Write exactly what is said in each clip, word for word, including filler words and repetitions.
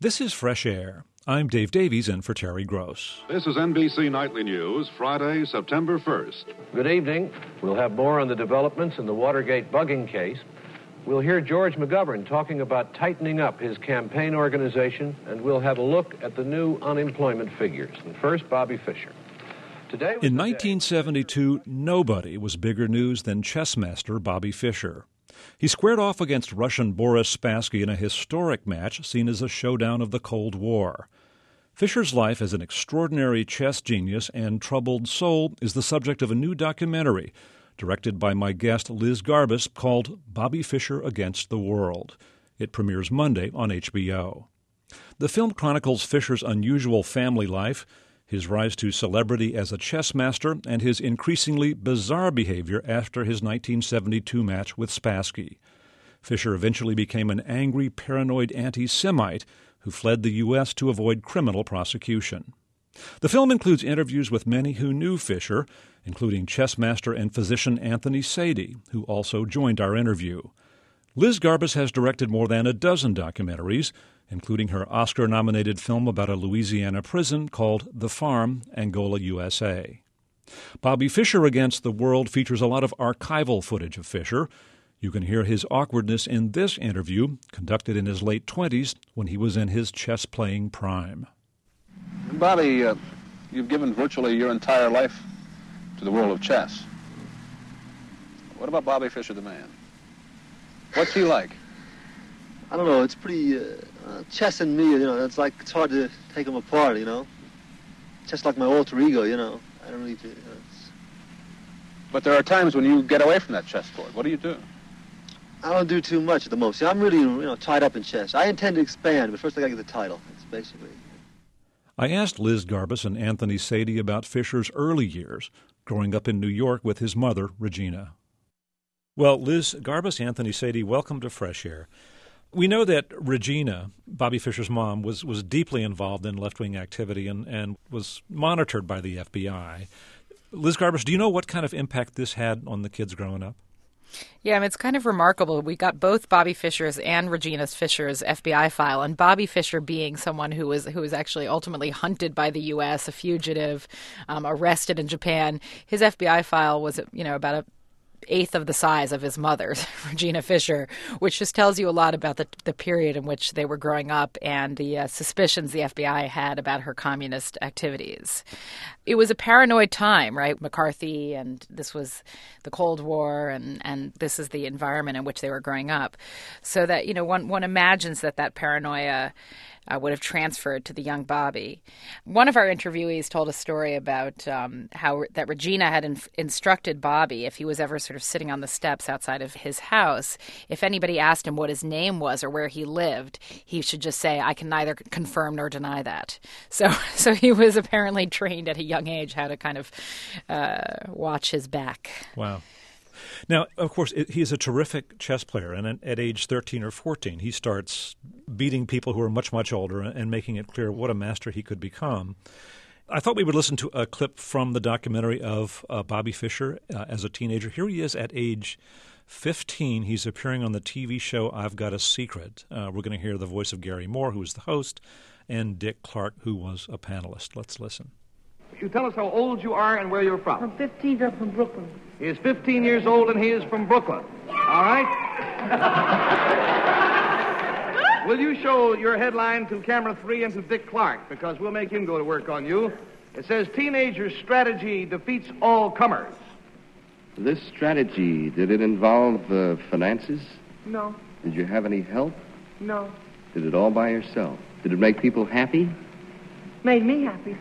This is Fresh Air. I'm Dave Davies in for Terry Gross. This is N B C Nightly News, Friday, September first. Good evening. We'll have more on the developments in the Watergate bugging case. We'll hear George McGovern talking about tightening up his campaign organization, and we'll have a look at the new unemployment figures. And first, Bobby Fischer. Today in nineteen seventy-two, nobody was bigger news than chess master Bobby Fischer. He squared off against Russian Boris Spassky in a historic match seen as a showdown of the Cold War. Fischer's life as an extraordinary chess genius and troubled soul is the subject of a new documentary directed by my guest Liz Garbus called Bobby Fischer Against the World. It premieres Monday on H B O. The film chronicles Fischer's unusual family life, his rise to celebrity as a chess master, and his increasingly bizarre behavior after his nineteen seventy-two match with Spassky. Fischer eventually became an angry, paranoid anti-Semite who fled the U S to avoid criminal prosecution. The film includes interviews with many who knew Fischer, including chess master and physician Anthony Sadie, who also joined our interview. Liz Garbus has directed more than a dozen documentaries, including her Oscar-nominated film about a Louisiana prison called The Farm, Angola, U S A. Bobby Fischer Against the World features a lot of archival footage of Fischer. You can hear his awkwardness in this interview, conducted in his late twenties when he was in his chess-playing prime. Bobby, uh, you've given virtually your entire life to the world of chess. What about Bobby Fischer, the man? What's he like? I don't know. It's pretty uh, uh, chess and me. You know, it's like it's hard to take them apart. You know, just like my alter ego. You know, I don't need to. You know, it's... But there are times when you get away from that chessboard. What do you do? I don't do too much at the most. I'm really, you know, tied up in chess. I intend to expand, but first I got to get the title. That's basically. I asked Liz Garbus and Anthony Sadie about Fischer's early years, growing up in New York with his mother, Regina. Well, Liz Garbus, Anthony Sadie, welcome to Fresh Air. We know that Regina, Bobby Fischer's mom, was, was deeply involved in left-wing activity and, and was monitored by the F B I. Liz Garbus, do you know what kind of impact this had on the kids growing up? Yeah, I mean, it's kind of remarkable. We got both Bobby Fischer's and Regina Fischer's F B I file, and Bobby Fischer being someone who was who was actually ultimately hunted by the U S, a fugitive, um, arrested in Japan. His F B I file was, you know, about a eighth of the size of his mother's, Regina Fischer, which just tells you a lot about the the period in which they were growing up and the uh, suspicions the F B I had about her communist activities. It was a paranoid time, right? McCarthy, and this was the Cold War, and, and this is the environment in which they were growing up. So that, you know, one, one imagines that that paranoia Uh, would have transferred to the young Bobby. One of our interviewees told a story about um, how that Regina had in- instructed Bobby, if he was ever sort of sitting on the steps outside of his house, if anybody asked him what his name was or where he lived, he should just say, "I can neither confirm nor deny that." So, so he was apparently trained at a young age how to kind of uh, watch his back. Wow. Now, of course, it, he is a terrific chess player, and at, at age thirteen or fourteen, he starts beating people who are much, much older and making it clear what a master he could become. I thought we would listen to a clip from the documentary of uh, Bobby Fischer uh, as a teenager. Here he is at age fifteen. He's appearing on the T V show I've Got a Secret. Uh, we're going to hear the voice of Gary Moore, who was the host, and Dick Clark, who was a panelist. Let's listen. You tell us how old you are and where you're from. I'm fifteen, I'm from Brooklyn. He is fifteen years old and he is from Brooklyn. All right? Will you show your headline to camera three and to Dick Clark, because we'll make him go to work on you. It says, "Teenager strategy defeats all comers." This strategy, did it involve uh, finances? No. Did you have any help? No. Did it all by yourself? Did it make people happy? Made me happy.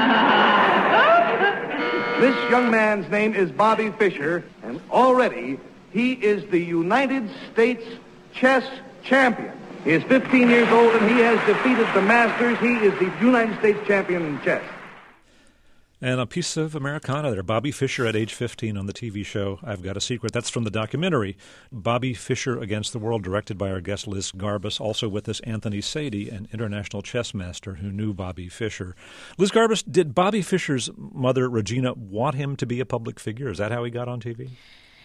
This young man's name is Bobby Fischer, and already he is the United States chess champion. He is fifteen years old, and he has defeated the Masters. He is the United States champion in chess. And a piece of Americana there. Bobby Fischer at age fifteen on the T V show I've Got a Secret. That's from the documentary Bobby Fischer Against the World, directed by our guest Liz Garbus. Also with us, Anthony Sadie, an international chess master who knew Bobby Fischer. Liz Garbus, did Bobby Fischer's mother, Regina, want him to be a public figure? Is that how he got on T V?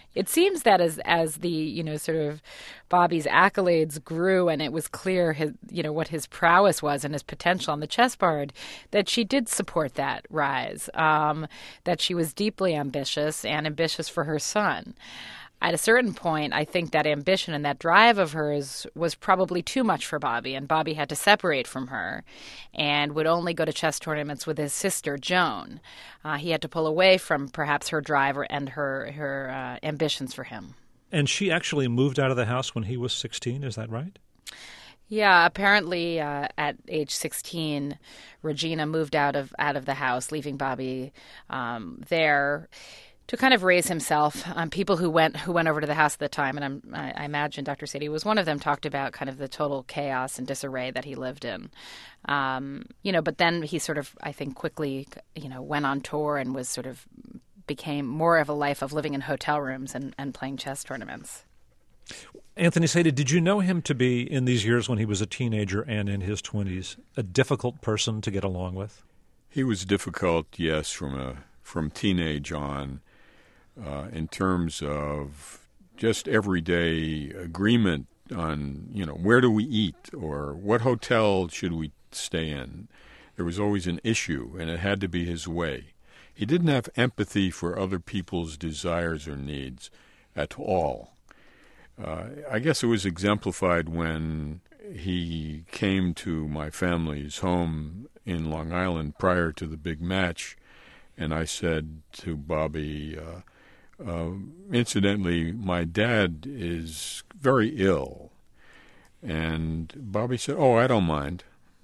It seems that as as the, you know, sort of Bobby's accolades grew and it was clear his, you know, what his prowess was and his potential on the chessboard, that she did support that rise, um, that she was deeply ambitious and ambitious for her son. At a certain point, I think that ambition and that drive of hers was probably too much for Bobby, and Bobby had to separate from her and would only go to chess tournaments with his sister, Joan. Uh, he had to pull away from perhaps her drive and her, her uh, ambitions for him. And she actually moved out of the house when he was sixteen, is that right? Yeah, apparently uh, at age sixteen, Regina moved out of out of the house, leaving Bobby um, there to kind of raise himself. Um, people who went who went over to the house at the time, and I'm, I, I imagine Doctor Sadie was one of them, talked about kind of the total chaos and disarray that he lived in. Um, you know, but then he sort of, I think, quickly, you know, went on tour and was sort of became more of a life of living in hotel rooms and, and playing chess tournaments. Anthony Sadie, did you know him to be, in these years when he was a teenager and in his twenties, a difficult person to get along with? He was difficult, yes, from a from teenage on. Uh, in terms of just everyday agreement on, you know, where do we eat or what hotel should we stay in. There was always an issue, and it had to be his way. He didn't have empathy for other people's desires or needs at all. Uh, I guess it was exemplified when he came to my family's home in Long Island prior to the big match, and I said to Bobby, uh, Uh, incidentally, my dad is very ill. And Bobby said, oh, I don't mind.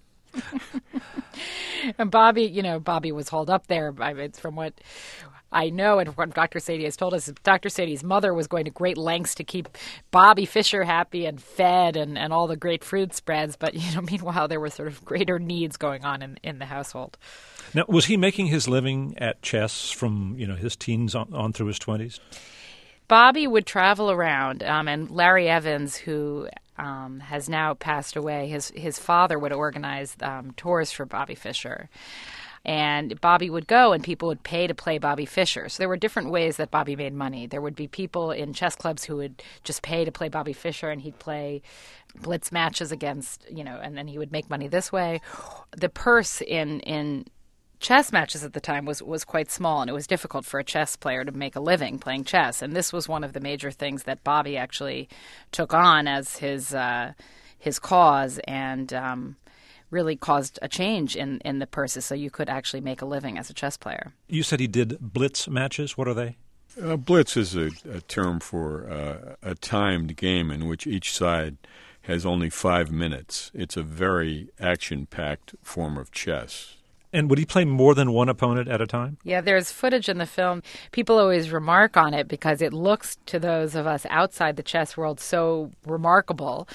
And Bobby, you know, Bobby was hauled up there. I mean, from what I know and what Doctor Sadie has told us, Doctor Sadie's mother was going to great lengths to keep Bobby Fischer happy and fed and, and all the great fruit spreads. But, you know, meanwhile, there were sort of greater needs going on in, in the household. Now, was he making his living at chess from, you know, his teens on, on through his twenties? Bobby would travel around, um, and Larry Evans, who um, has now passed away, his his father would organize um, tours for Bobby Fischer. And Bobby would go, and people would pay to play Bobby Fischer. So there were different ways that Bobby made money. There would be people in chess clubs who would just pay to play Bobby Fischer, and he'd play blitz matches against, you know, and then he would make money this way. The purse in in chess matches at the time was, was quite small, and it was difficult for a chess player to make a living playing chess. And this was one of the major things that Bobby actually took on as his uh, his cause, and um, really caused a change in, in the purses, so you could actually make a living as a chess player. You said he did blitz matches. What are they? Uh, blitz is a, a term for uh, a timed game in which each side has only five minutes. It's a very action-packed form of chess. And would he play more than one opponent at a time? Yeah, there's footage in the film. People always remark on it because it looks to those of us outside the chess world so remarkable.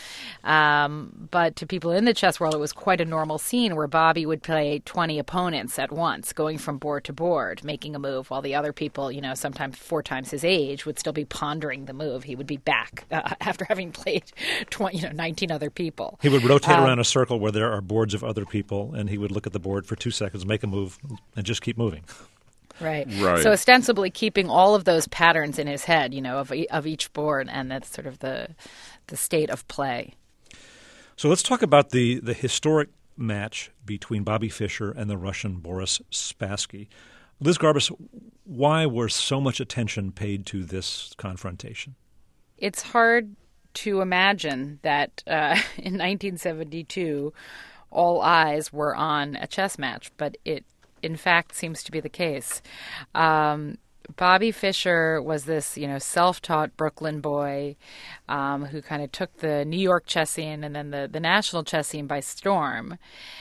Um, but to people in the chess world, it was quite a normal scene where Bobby would play twenty opponents at once, going from board to board, making a move, while the other people, you know, sometimes four times his age, would still be pondering the move. He would be back uh, after having played twenty, you know, nineteen other people. He would rotate um, around a circle where there are boards of other people, and he would look at the board for two seconds, make a move, and just keep moving. Right. Right. So ostensibly keeping all of those patterns in his head, you know, of of each board, and that's sort of the the state of play. So let's talk about the, the historic match between Bobby Fischer and the Russian Boris Spassky. Liz Garbus, why was so much attention paid to this confrontation? It's hard to imagine that uh, in nineteen seventy-two all eyes were on a chess match, but it, in fact, seems to be the case. Um, Bobby Fischer was this, you know, self-taught Brooklyn boy um, who kind of took the New York chess scene and then the, the national chess scene by storm.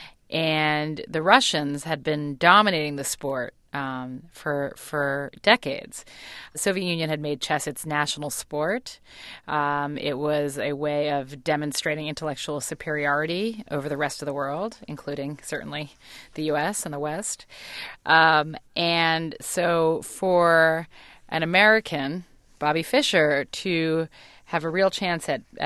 And the Russians had been dominating the sport um, for for decades. The Soviet Union had made chess its national sport. Um, it was a way of demonstrating intellectual superiority over the rest of the world, including certainly the U S and the West. Um, and so for an American, Bobby Fischer, to have a real chance at, at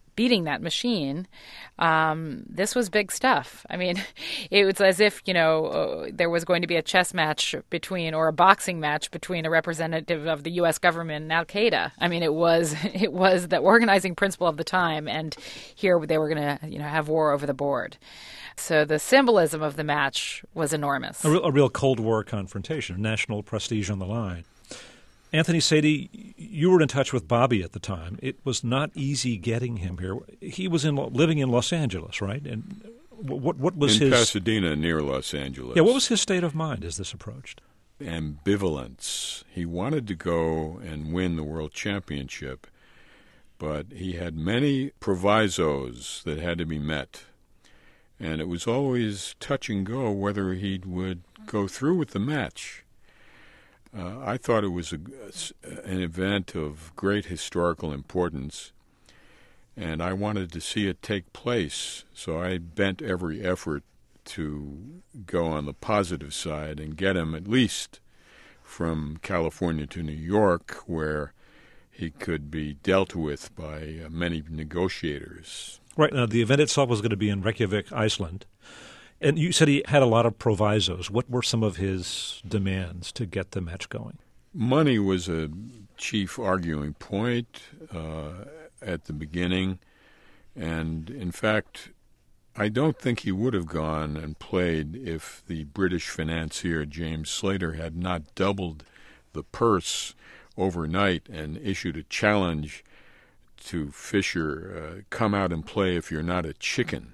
beating that machine, um, this was big stuff. I mean, it was as if, you know, uh, there was going to be a chess match between, or a boxing match between a representative of the U S government and Al-Qaeda. I mean, it was it was the organizing principle of the time, and here they were going to, you know, have war over the board. So the symbolism of the match was enormous. A real, a real Cold War confrontation, national prestige on the line. Anthony Sadie, you were in touch with Bobby at the time. It was not easy getting him here. He was in living in Los Angeles, right? And what what was in his Pasadena, near Los Angeles? Yeah, what was his state of mind as this approached? Ambivalence. He wanted to go and win the world championship, but he had many provisos that had to be met, and it was always touch and go whether he would go through with the match. Uh, I thought it was a, an event of great historical importance, and I wanted to see it take place, so I bent every effort to go on the positive side and get him at least from California to New York, where he could be dealt with by uh, many negotiators. Right. Now, the event itself was going to be in Reykjavik, Iceland. And you said he had a lot of provisos. What were some of his demands to get the match going? Money was a chief arguing point uh, at the beginning. And, in fact, I don't think he would have gone and played if the British financier James Slater had not doubled the purse overnight and issued a challenge to Fischer, uh, come out and play if you're not a chicken.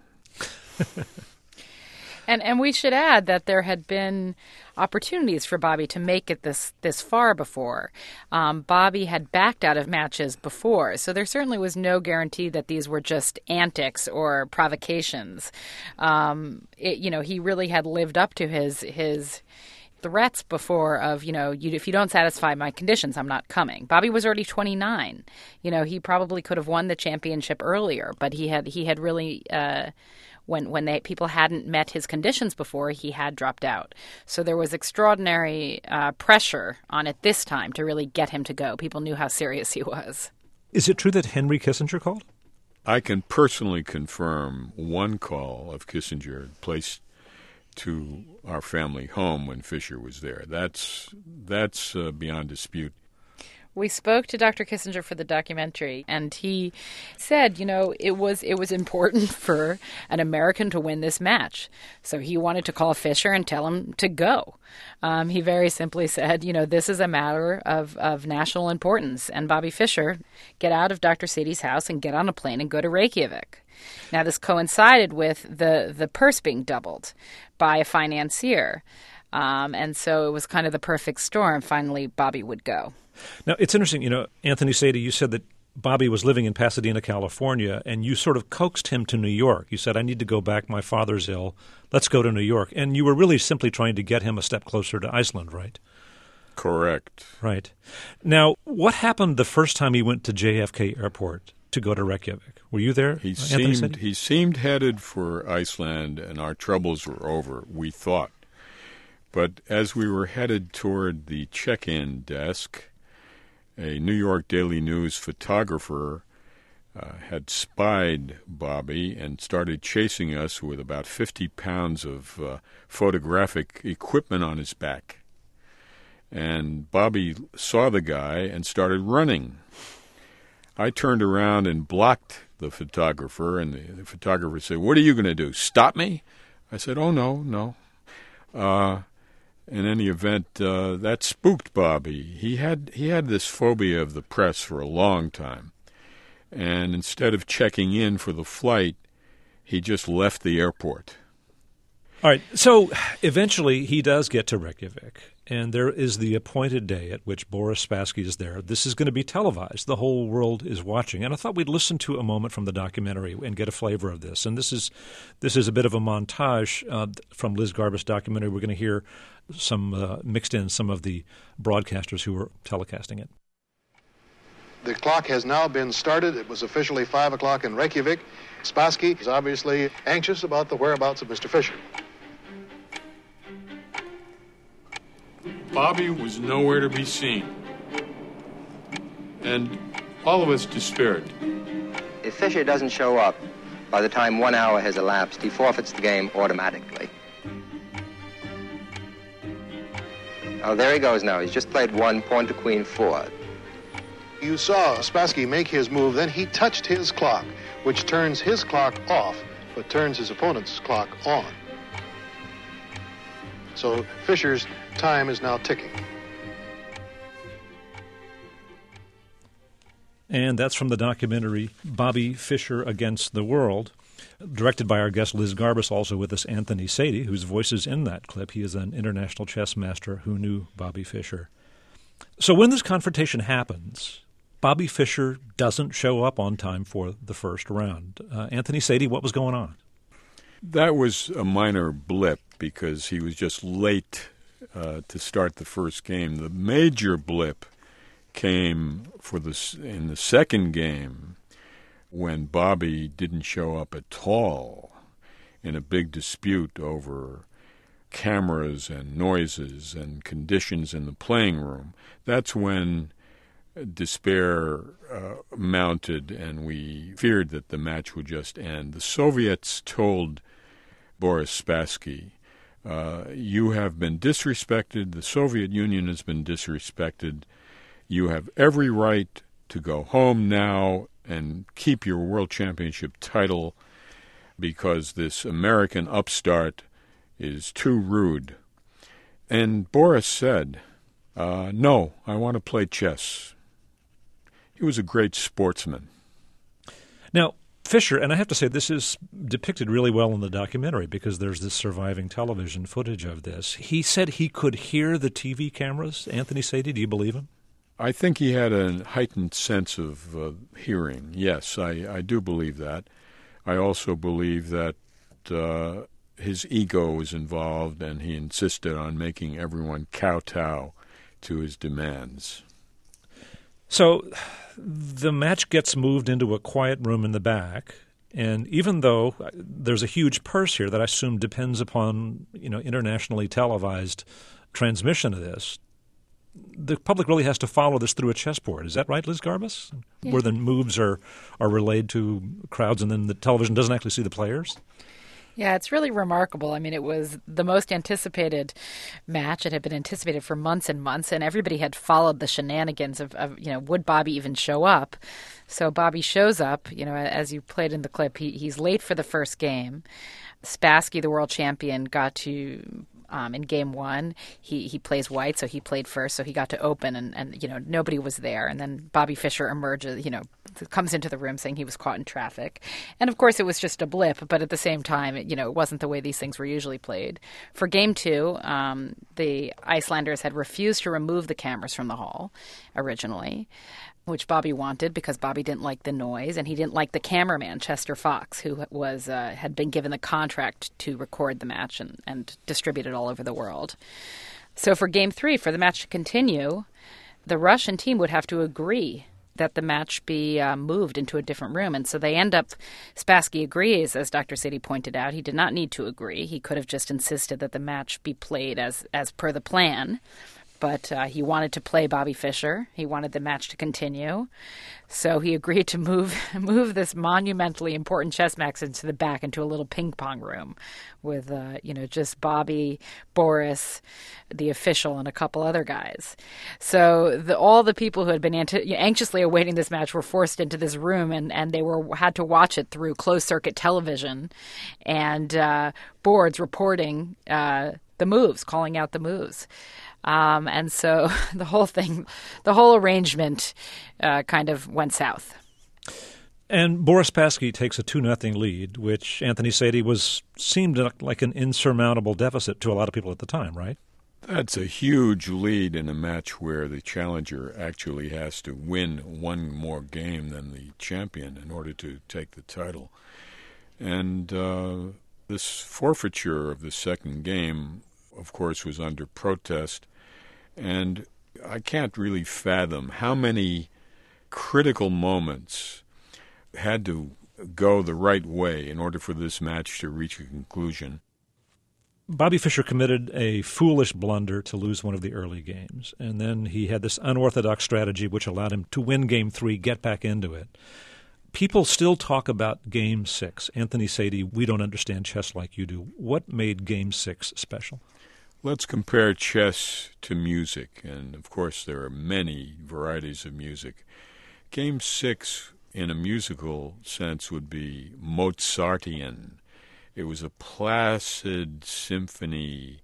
And and we should add that there had been opportunities for Bobby to make it this this far before. Um, Bobby had backed out of matches before, so there certainly was no guarantee that these were just antics or provocations. Um, it, you know, he really had lived up to his his threats before of, you know, you, if you don't satisfy my conditions, I'm not coming. Bobby was already twenty-nine. You know, he probably could have won the championship earlier, but he had he had really. Uh, When when they, people hadn't met his conditions before, he had dropped out. So there was extraordinary uh, pressure on it this time to really get him to go. People knew how serious he was. Is it true that Henry Kissinger called? I can personally confirm one call of Kissinger placed to our family home when Fischer was there. That's, that's uh, beyond dispute. We spoke to Doctor Kissinger for the documentary, and he said, you know, it was it was important for an American to win this match. So he wanted to call Fischer and tell him to go. Um, he very simply said, you know, this is a matter of, of national importance. And Bobby Fischer, get out of Doctor Sadie's house and get on a plane and go to Reykjavik. Now, this coincided with the, the purse being doubled by a financier. Um, and so it was kind of the perfect storm. Finally, Bobby would go. Now, it's interesting, you know, Anthony Sadie, you said that Bobby was living in Pasadena, California, and you sort of coaxed him to New York. You said, I need to go back. My father's ill. Let's go to New York. And you were really simply trying to get him a step closer to Iceland, right? Correct. Right. Now, what happened the first time he went to J F K Airport to go to Reykjavik? Were you there, He Anthony seemed Sadie? He seemed headed for Iceland, and our troubles were over, we thought. But as we were headed toward the check-in desk, a New York Daily News photographer uh, had spied Bobby and started chasing us with about fifty pounds of uh, photographic equipment on his back. And Bobby saw the guy and started running. I turned around and blocked the photographer, and the, the photographer said, "What are you going to do, stop me?" I said, "Oh, no, no." Uh, In any event, uh, that spooked Bobby. He had he had this phobia of the press for a long time. And instead of checking in for the flight, he just left the airport. All right. So eventually he does get to Reykjavik, and there is the appointed day at which Boris Spassky is there. This is going to be televised. The whole world is watching. And I thought we'd listen to a moment from the documentary and get a flavor of this. And this is this is a bit of a montage uh, from Liz Garba's documentary. We're going to hear some uh, mixed in some of the broadcasters who were telecasting it. The clock has now been started. It was officially five o'clock in Reykjavik. Spassky is obviously anxious about the whereabouts of Mister Fischer. Bobby was nowhere to be seen, and all of us despaired. If Fisher doesn't show up by the time one hour has elapsed, he forfeits the game automatically. Oh, there he goes now. He's just played one, pawn to queen four. You saw Spassky make his move, then he touched his clock, which turns his clock off, but turns his opponent's clock on. So Fischer's time is now ticking. And that's from the documentary Bobby Fischer Against the World, directed by our guest Liz Garbus, also with us Anthony Sadie, whose voice is in that clip. He is an international chess master who knew Bobby Fischer. So when this confrontation happens, Bobby Fischer doesn't show up on time for the first round. Uh, Anthony Sadie, what was going on? That was a minor blip because he was just late uh, to start the first game. The major blip came for the in the second game when Bobby didn't show up at all in a big dispute over cameras and noises and conditions in the playing room. That's when despair uh, mounted and we feared that the match would just end. The Soviets told Boris Spassky, uh, you have been disrespected, the Soviet Union has been disrespected, you have every right to go home now and keep your world championship title because this American upstart is too rude. And Boris said, uh, no, I want to play chess. He was a great sportsman. Now, Fischer, and I have to say this is depicted really well in the documentary because there's this surviving television footage of this. He said he could hear the T V cameras. Anthony Sadie, do you believe him? I think he had a heightened sense of uh, hearing. Yes, I, I do believe that. I also believe that uh, his ego was involved and he insisted on making everyone kowtow to his demands. So the match gets moved into a quiet room in the back, and even though there's a huge purse here that I assume depends upon, you know, internationally televised transmission of this, the public really has to follow this through a chessboard. Is that right, Liz Garbus? Yeah. Where the moves are, are relayed to crowds and then the television doesn't actually see the players? Yeah, it's really remarkable. I mean, it was the most anticipated match. It had been anticipated for months and months, and everybody had followed the shenanigans of, of you know, would Bobby even show up? So Bobby shows up, you know, as you played in the clip. He, he's late for the first game. Spassky, the world champion, got to... Um, in game one, he, he plays white, so he played first, so he got to open, and, and you know nobody was there. And then Bobby Fischer emerges, you know, comes into the room saying he was caught in traffic. And of course, it was just a blip, but at the same time, it, you know, it wasn't the way these things were usually played. For game two, um, the Icelanders had refused to remove the cameras from the hall originally, which Bobby wanted because Bobby didn't like the noise, and he didn't like the cameraman, Chester Fox, who was uh, had been given the contract to record the match and, and distribute it all over the world. So for game three, for the match to continue, the Russian team would have to agree that the match be uh, moved into a different room. And so they end up, Spassky agrees, as Doctor Sadie pointed out. He did not need to agree. He could have just insisted that the match be played as, as per the plan. But uh, he wanted to play Bobby Fischer. He wanted the match to continue. So he agreed to move move this monumentally important chess match into the back, into a little ping pong room with, uh, you know, just Bobby, Boris, the official, and a couple other guys. So the, all the people who had been anti- anxiously awaiting this match were forced into this room, and, and they were had to watch it through closed-circuit television and uh, boards reporting uh, the moves, calling out the moves. Um, and so the whole thing, the whole arrangement uh, kind of went south. And Boris Spassky takes a two nothing lead, which Anthony Sadie was seemed like an insurmountable deficit to a lot of people at the time, right? That's a huge lead in a match where the challenger actually has to win one more game than the champion in order to take the title. And uh, this forfeiture of the second game, of course, was under protest. And I can't really fathom how many critical moments had to go the right way in order for this match to reach a conclusion. Bobby Fischer committed a foolish blunder to lose one of the early games, and then he had this unorthodox strategy which allowed him to win game three, get back into it. People still talk about Game Six. Anthony Sadie, we don't understand chess like you do. What made Game Six special? Let's compare chess to music, and of course there are many varieties of music. Game Six, in a musical sense, would be Mozartian. It was a placid symphony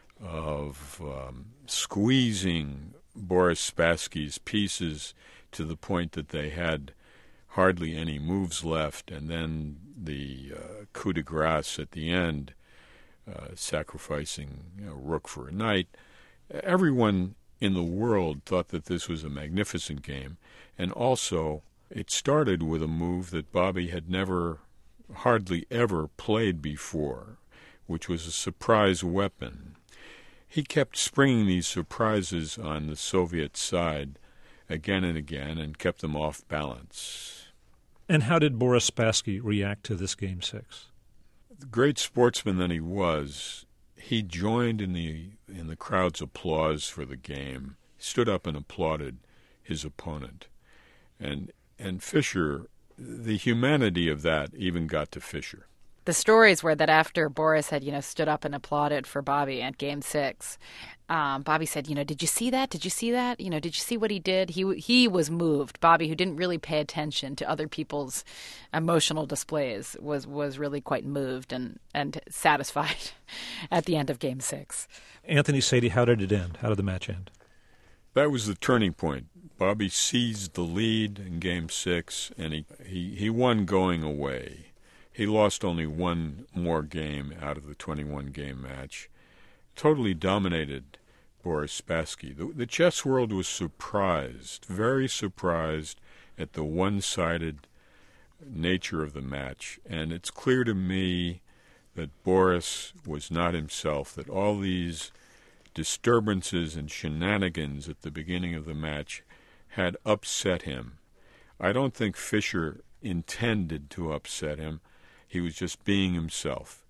of um, squeezing Boris Spassky's pieces to the point that they had hardly any moves left, and then the uh, coup de grace at the end, uh, sacrificing you know, rook for a knight. Everyone in the world thought that this was a magnificent game, and also it started with a move that Bobby had never, hardly ever played before, which was a surprise weapon. He kept springing these surprises on the Soviet side again and again and kept them off balance. And how did Boris Spassky react to this Game Six? The great sportsman that he was, he joined in the in the crowd's applause for the game, stood up and applauded his opponent. And and Fischer, the humanity of that even got to Fischer. The stories were that after Boris had, you know, stood up and applauded for Bobby at Game Six, um, Bobby said, you know, did you see that? Did you see that? You know, did you see what he did? He he was moved. Bobby, who didn't really pay attention to other people's emotional displays, was was really quite moved and, and satisfied at the end of Game Six. Anthony Sadie, how did it end? How did the match end? That was the turning point. Bobby seized the lead in Game Six, and he, he, he won going away. He lost only one more game out of the twenty-one game match. Totally dominated Boris Spassky. The, the chess world was surprised, very surprised at the one-sided nature of the match. And it's clear to me that Boris was not himself, that all these disturbances and shenanigans at the beginning of the match had upset him. I don't think Fischer intended to upset him. He was just being himself.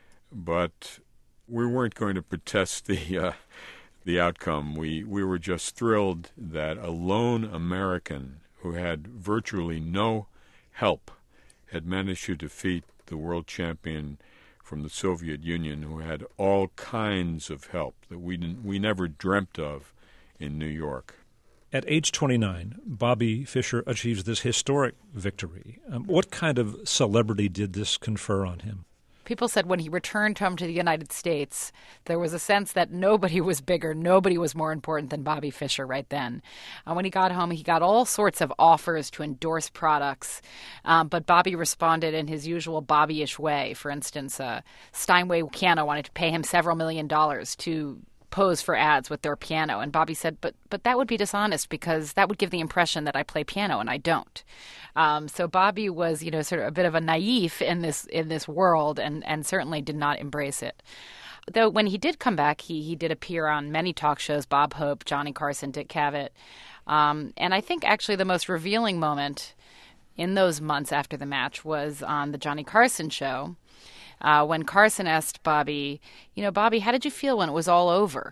But we weren't going to protest the uh, the outcome. We, we were just thrilled that a lone American who had virtually no help had managed to defeat the world champion from the Soviet Union, who had all kinds of help that we didn't, we never dreamt of in New York. At age twenty-nine, Bobby Fischer achieves this historic victory. Um, what kind of celebrity did this confer on him? People said when he returned home to the United States, there was a sense that nobody was bigger, nobody was more important than Bobby Fischer right then. Uh, when he got home, he got all sorts of offers to endorse products, um, but Bobby responded in his usual Bobby-ish way. For instance, uh, Steinway Piano wanted to pay him several million dollars to pose for ads with their piano, and Bobby said, but but that would be dishonest because that would give the impression that I play piano and I don't. Um, so Bobby was, you know, sort of a bit of a naïf in this in this world, and, and certainly did not embrace it. Though when he did come back, he he did appear on many talk shows: Bob Hope, Johnny Carson, Dick Cavett, um, and I think actually the most revealing moment in those months after the match was on the Johnny Carson show. Uh, when Carson asked Bobby, you know, Bobby, how did you feel when it was all over?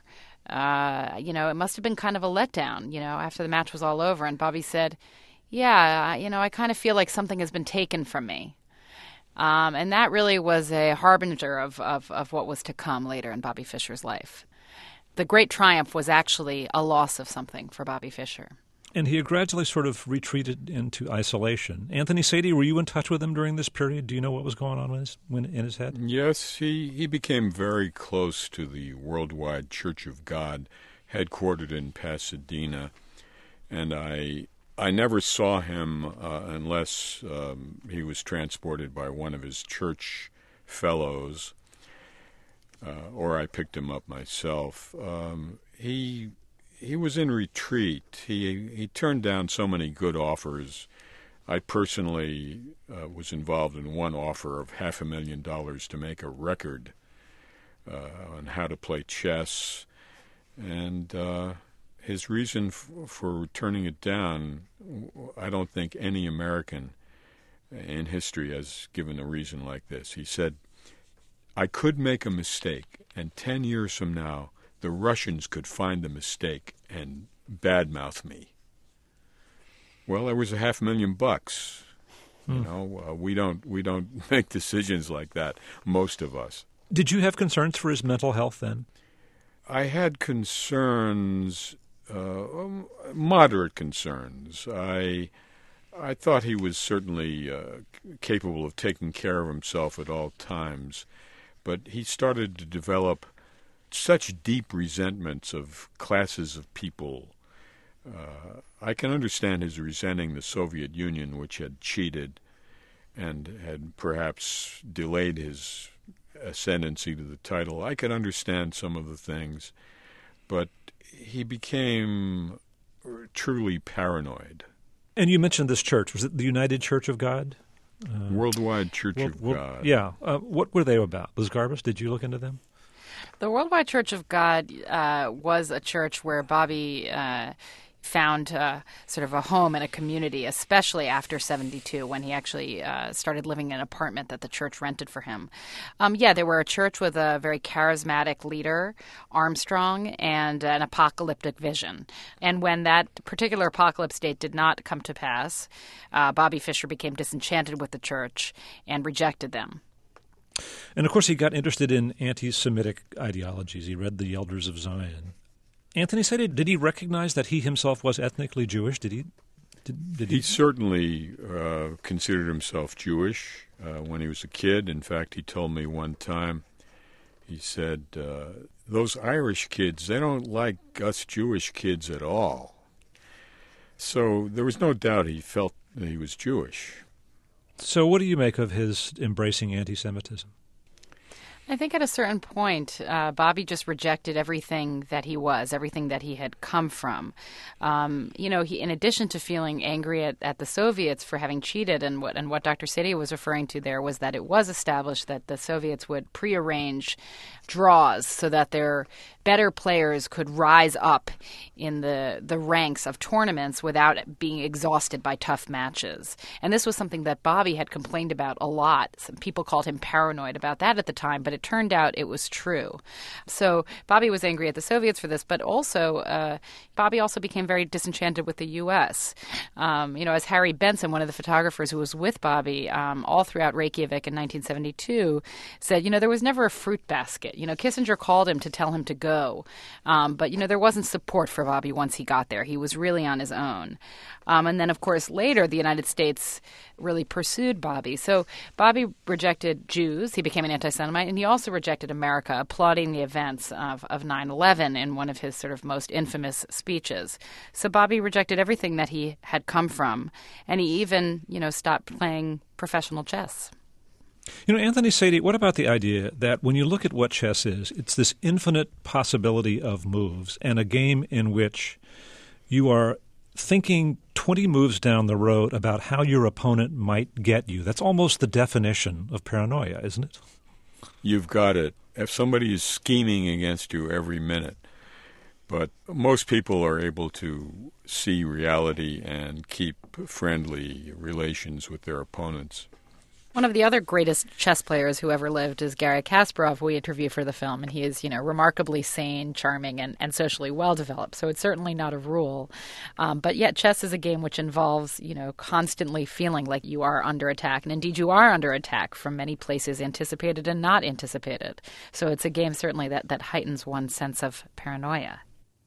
Uh, you know, it must have been kind of a letdown, you know, after the match was all over. And Bobby said, yeah, you know, I kind of feel like something has been taken from me. Um, and that really was a harbinger of, of, of what was to come later in Bobby Fischer's life. The great triumph was actually a loss of something for Bobby Fischer. And he had gradually sort of retreated into isolation. Anthony Sadie, were you in touch with him during this period? Do you know what was going on in his, when, in his head? Yes, he, he became very close to the Worldwide Church of God, headquartered in Pasadena. And I I never saw him uh, unless um, he was transported by one of his church fellows, uh, or I picked him up myself. Um, he... He was in retreat. He he turned down so many good offers. I personally uh, was involved in one offer of half a million dollars to make a record uh, on how to play chess. And uh, his reason f- for turning it down, I don't think any American in history has given a reason like this. He said, I could make a mistake, and ten years from now, the Russians could find the mistake and badmouth me. Well, there was a half million bucks. You know, uh, we don't we don't make decisions like that, most of us. Did you have concerns for his mental health then? I had concerns, uh, moderate concerns. I I thought he was certainly uh, capable of taking care of himself at all times, but he started to develop such deep resentments of classes of people. Uh, I can understand his resenting the Soviet Union, which had cheated and had perhaps delayed his ascendancy to the title. I could understand some of the things, but he became truly paranoid. And you mentioned this church. Was it the United Church of God? Uh, Worldwide Church World, of World, God. Yeah. Uh, what were they about? Liz Garbus, did you look into them? The Worldwide Church of God uh, was a church where Bobby uh, found uh, sort of a home and a community, especially after seventy-two, when he actually uh, started living in an apartment that the church rented for him. Um, yeah, they were a church with a very charismatic leader, Armstrong, and an apocalyptic vision. And when that particular apocalypse date did not come to pass, uh, Bobby Fischer became disenchanted with the church and rejected them. And, of course, he got interested in anti-Semitic ideologies. He read the Elders of Zion. Anthony said, did he recognize that he himself was ethnically Jewish? Did he? Did, did he? he certainly uh, considered himself Jewish uh, when he was a kid. In fact, he told me one time, he said, uh, those Irish kids, they don't like us Jewish kids at all. So there was no doubt he felt that he was Jewish. So what do you make of his embracing anti-Semitism? I think at a certain point, uh, Bobby just rejected everything that he was, everything that he had come from. Um, you know, he, in addition to feeling angry at, at the Soviets for having cheated, and what and what Doctor Sadia was referring to there was that it was established that the Soviets would prearrange draws so that their better players could rise up in the the ranks of tournaments without being exhausted by tough matches. And this was something that Bobby had complained about a lot. Some people called him paranoid about that at the time, but it turned out it was true. So Bobby was angry at the Soviets for this, but also uh, Bobby also became very disenchanted with the U S. Um, you know, as Harry Benson, one of the photographers who was with Bobby um, all throughout Reykjavik in nineteen seventy-two, said, you know, there was never a fruit basket. You know, Kissinger called him to tell him to go. Um, but, you know, there wasn't support for Bobby once he got there. He was really on his own. Um, and then, of course, later the United States really pursued Bobby. So Bobby rejected Jews. He became an anti-Semite. And he also rejected America, applauding the events of, of nine eleven in one of his sort of most infamous speeches. So Bobby rejected everything that he had come from. And he even, you know, stopped playing professional chess. You know, Anthony Sadia, what about the idea that when you look at what chess is, it's this infinite possibility of moves and a game in which you are thinking twenty moves down the road about how your opponent might get you. That's almost the definition of paranoia, isn't it? You've got it. If somebody is scheming against you every minute, but most people are able to see reality and keep friendly relations with their opponents. One of the other greatest chess players who ever lived is Garry Kasparov, who we interviewed for the film, and he is, you know, remarkably sane, charming, and, and socially well-developed, so it's certainly not a rule. Um, but yet chess is a game which involves, you know, constantly feeling like you are under attack, and indeed you are under attack from many places, anticipated and not anticipated. So it's a game certainly that, that heightens one's sense of paranoia.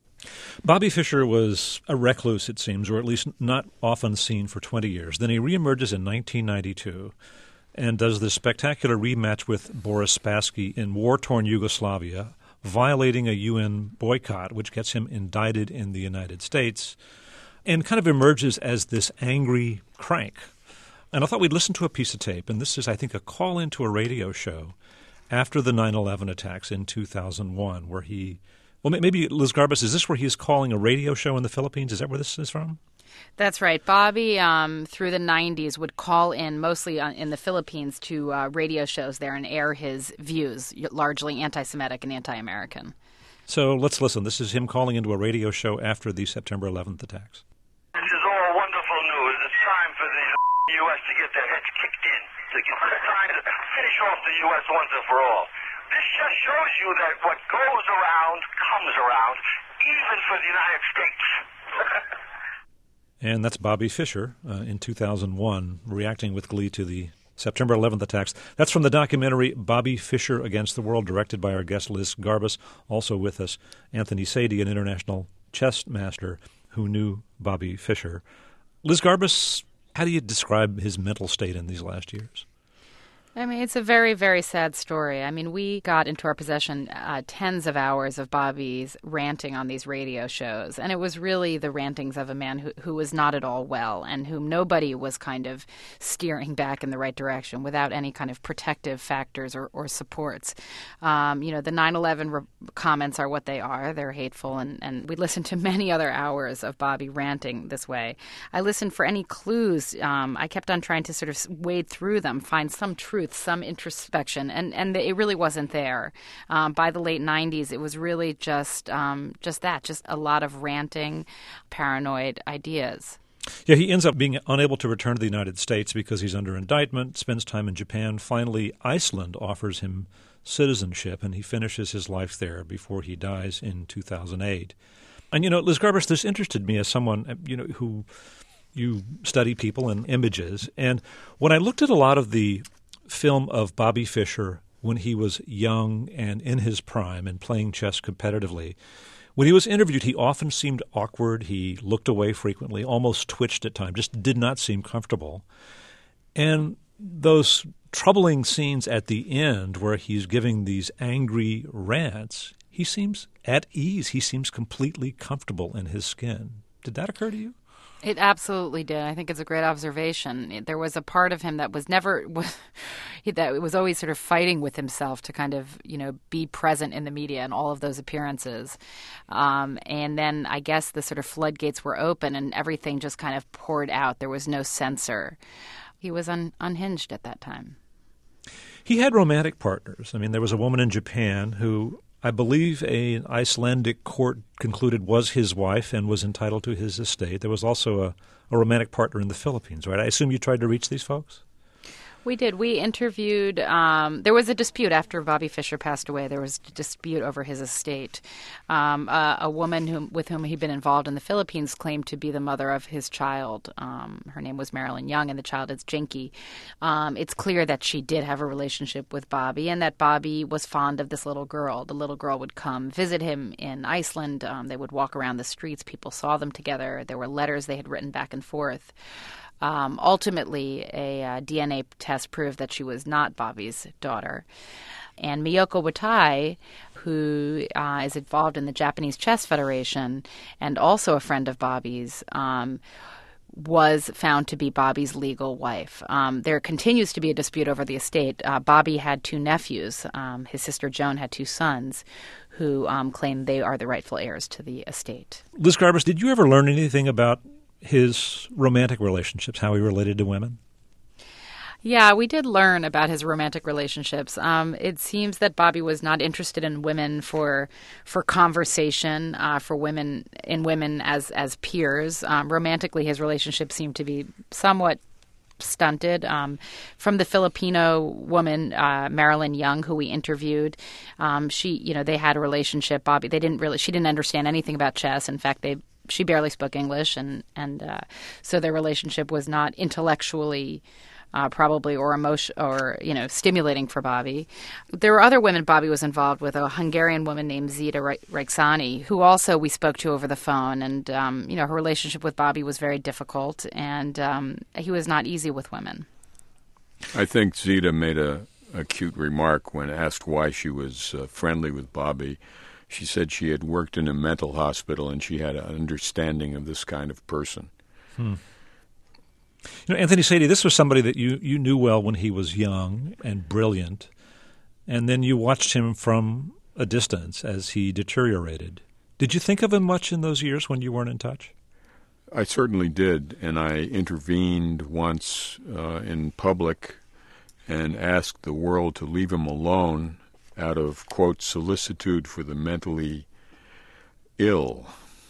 Bobby Fischer was a recluse, it seems, or at least not often seen for twenty years. Then he reemerges in nineteen ninety-two and does this spectacular rematch with Boris Spassky in war-torn Yugoslavia, violating a U N boycott, which gets him indicted in the United States, and kind of emerges as this angry crank. And I thought we'd listen to a piece of tape, and this is, I think, a call into a radio show after the nine eleven attacks in two thousand one, where he, well, maybe, Liz Garbus, is this where he's calling a radio show in the Philippines? Is that where this is from? That's right. Bobby, um, through the nineties, would call in mostly on, in the Philippines to uh, radio shows there and air his views, largely anti-Semitic and anti-American. So let's listen. This is him calling into a radio show after the September eleventh attacks. This is all wonderful news. It's time for the U S to get their heads kicked in. It's time to finish off the U S once and for all. This just shows you that what goes around comes around, even for the United States. And that's Bobby Fischer uh, in two thousand one, reacting with glee to the September eleventh attacks. That's from the documentary Bobby Fischer Against the World, directed by our guest Liz Garbus. Also with us, Anthony Sadie, an international chess master who knew Bobby Fischer. Liz Garbus, how do you describe his mental state in these last years? I mean, it's a very, very sad story. I mean, we got into our possession uh, tens of hours of Bobby's ranting on these radio shows, and it was really the rantings of a man who, who was not at all well and whom nobody was kind of steering back in the right direction without any kind of protective factors or, or supports. Um, you know, the nine eleven re- comments are what they are. They're hateful, and, and we listened to many other hours of Bobby ranting this way. I listened for any clues. Um, I kept on trying to sort of wade through them, find some truth, some introspection, and, and it really wasn't there. Um, by the late nineties, it was really just um, just that, just a lot of ranting, paranoid ideas. Yeah, he ends up being unable to return to the United States because he's under indictment, spends time in Japan. Finally, Iceland offers him citizenship, and he finishes his life there before he dies in two thousand eight. And, you know, Liz Garbus, this interested me as someone, you know, who you study people and images. And when I looked at a lot of the film of Bobby Fischer when he was young and in his prime and playing chess competitively, when he was interviewed, he often seemed awkward. He looked away frequently, almost twitched at times, just did not seem comfortable. And those troubling scenes at the end where he's giving these angry rants, he seems at ease. He seems completely comfortable in his skin. Did that occur to you? It absolutely did. I think it's a great observation. There was a part of him that was never, that was always sort of fighting with himself to kind of, you know, be present in the media and all of those appearances. Um, and then I guess the sort of floodgates were open and everything just kind of poured out. There was no censor. He was un- unhinged at that time. He had romantic partners. I mean, there was a woman in Japan who I believe an Icelandic court concluded was his wife and was entitled to his estate. There was also a, a romantic partner in the Philippines, right? I assume you tried to reach these folks? We did. We interviewed um, – there was a dispute after Bobby Fischer passed away. There was a dispute over his estate. Um, uh, a woman whom, with whom he'd been involved in the Philippines claimed to be the mother of his child. Um, her name was Marilyn Young, and the child is Jinky. Um, it's clear that she did have a relationship with Bobby and that Bobby was fond of this little girl. The little girl would come visit him in Iceland. Um, they would walk around the streets. People saw them together. There were letters they had written back and forth. Um, ultimately, a uh, D N A test proved that she was not Bobby's daughter. And Miyoko Watai, who uh, is involved in the Japanese Chess Federation and also a friend of Bobby's, um, was found to be Bobby's legal wife. Um, there continues to be a dispute over the estate. Uh, Bobby had two nephews. Um, his sister Joan had two sons who um, claim they are the rightful heirs to the estate. Liz Garbus, did you ever learn anything about his romantic relationships, how he related to women? Yeah, we did learn about his romantic relationships. Um, it seems that Bobby was not interested in women for for conversation, uh, for women in women as as peers. Um, romantically, his relationships seemed to be somewhat stunted. Um, from the Filipino woman, uh, Marilyn Young, who we interviewed, um, she, you know, they had a relationship. Bobby, they didn't really, she didn't understand anything about chess. In fact, they she barely spoke English, and and uh, so their relationship was not intellectually uh, probably or emotion or you know stimulating for Bobby. There were other women Bobby was involved with, a Hungarian woman named Zita Rexani, who also we spoke to over the phone, and um, you know her relationship with Bobby was very difficult, and um, he was not easy with women. I think Zita made a, a cute remark when asked why she was uh, friendly with Bobby. She said she had worked in a mental hospital and she had an understanding of this kind of person. Hmm. You know, Anthony Sadie, this was somebody that you, you knew well when he was young and brilliant, and then you watched him from a distance as he deteriorated. Did you think of him much in those years when you weren't in touch? I certainly did, and I intervened once uh, in public and asked the world to leave him alone out of, quote, solicitude for the mentally ill.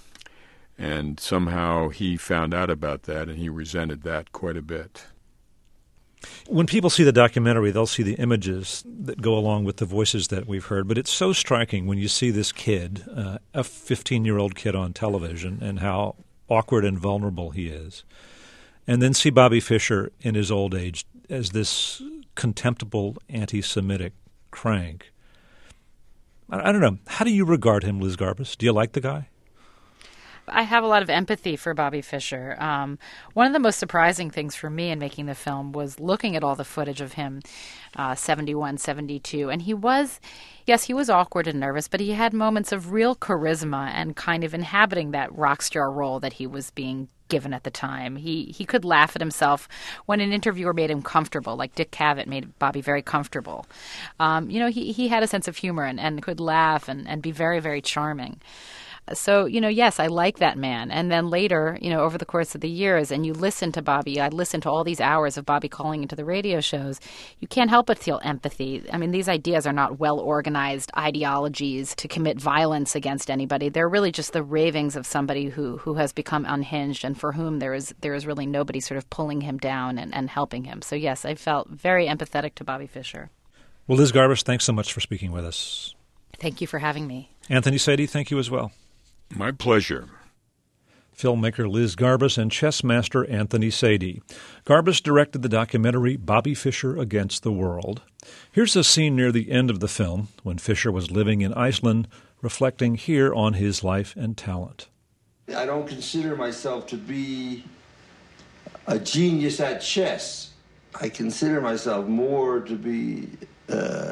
And somehow he found out about that, and he resented that quite a bit. When people see the documentary, they'll see the images that go along with the voices that we've heard. But it's so striking when you see this kid, uh, a fifteen-year-old kid on television, and how awkward and vulnerable he is, and then see Bobby Fischer in his old age as this contemptible anti-Semitic crank. I, I don't know. How do you regard him, Liz Garbus? Do you like the guy? I have a lot of empathy for Bobby Fischer. Um, one of the most surprising things for me in making the film was looking at all the footage of him, uh, seventy-one, seventy-two. And he was, yes, he was awkward and nervous, but he had moments of real charisma and kind of inhabiting that rock star role that he was being given at the time. He he could laugh at himself when an interviewer made him comfortable, like Dick Cavett made Bobby very comfortable. Um, you know, he, he had a sense of humor and, and could laugh and, and be very, very charming. So, you know, yes, I like that man. And then later, you know, over the course of the years, and you listen to Bobby, I listened to all these hours of Bobby calling into the radio shows, you can't help but feel empathy. I mean, these ideas are not well-organized ideologies to commit violence against anybody. They're really just the ravings of somebody who, who has become unhinged and for whom there is there is really nobody sort of pulling him down and, and helping him. So, yes, I felt very empathetic to Bobby Fischer. Well, Liz Garbus, thanks so much for speaking with us. Thank you for having me. Anthony Sadie, thank you as well. My pleasure. Filmmaker Liz Garbus and chess master Anthony Sadie. Garbus directed the documentary Bobby Fischer Against the World. Here's a scene near the end of the film when Fischer was living in Iceland, reflecting here on his life and talent. I don't consider myself to be a genius at chess. I consider myself more to be uh,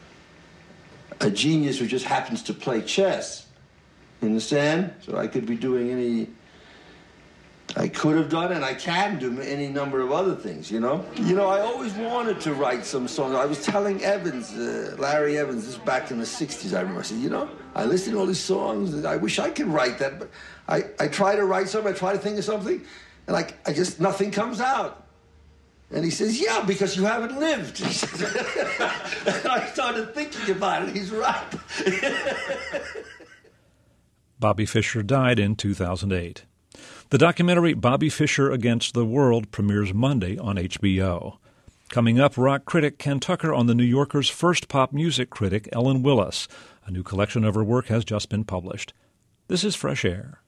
a genius who just happens to play chess. You understand? So I could be doing any, I could have done and I can do any number of other things, you know? You know, I always wanted to write some songs. I was telling Evans, uh, Larry Evans, this was back in the sixties, I remember. I said, you know, I listen to all these songs and I wish I could write that, but I, I try to write something, I try to think of something, and like, I just, nothing comes out. And he says, yeah, because you haven't lived. He says, and I started thinking about it. He's right. Bobby Fischer died in two thousand eight. The documentary Bobby Fischer Against the World premieres Monday on H B O. Coming up, rock critic Ken Tucker on The New Yorker's first pop music critic, Ellen Willis. A new collection of her work has just been published. This is Fresh Air.